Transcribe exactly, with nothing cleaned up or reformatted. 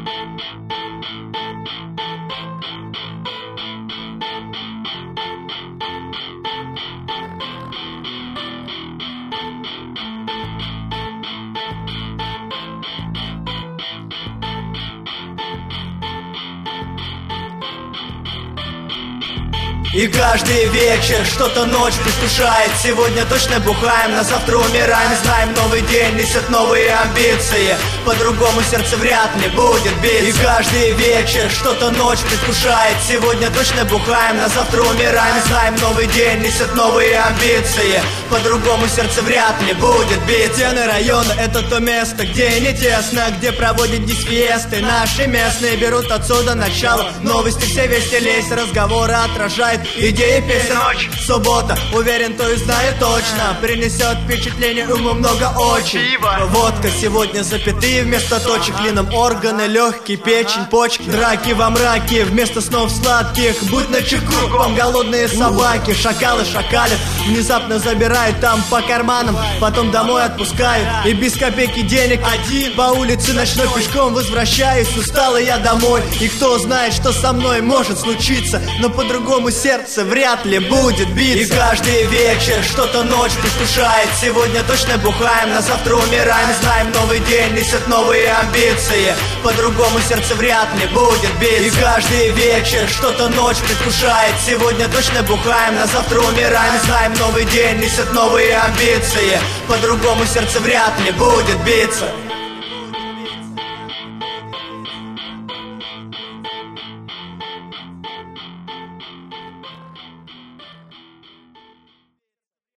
И каждый вечер что-то ночь предвкушает. Сегодня точно бухаем, на завтра умираем. Знаем, новый день несет новые амбиции. По-другому сердце вряд ли будет биться. И каждый вечер что-то ночь предвкушает. Сегодня точно бухаем, на завтра умираем. Знаем, новый день несет новые амбиции. По-другому сердце вряд ли будет биться. Стены района — это то место, где не тесно, где проводят дисфесты. Наши местные берут отсюда начало. Новости все веселись, разговоры отражают идеи песен. Ночь, суббота, уверен, то и знаю точно. Принесет впечатление, уму много очень. Водка сегодня запятые вместо точек. Клином органы, легкие, печень, почки. Драки во мраке вместо снов сладких. Будь начеку, вам голодные собаки. Шакалы шакалят, внезапно забирают там по карманам, потом домой отпускают. И без копейки денег один по улице ночной пешком возвращаюсь. Устал я домой, и кто знает, что со мной может случиться. Но по-другому сердце вряд ли будет биться. И каждый вечер что-то ночь предвкушает. Сегодня точно бухаем, на завтра умираем. Знаем, новый день несет новые амбиции. По-другому сердце вряд ли будет биться. И каждый вечер что-то ночь предвкушает. Сегодня точно бухаем, на завтра умираем. Знаем, новый день несет новые амбиции. По-другому сердце вряд ли будет биться.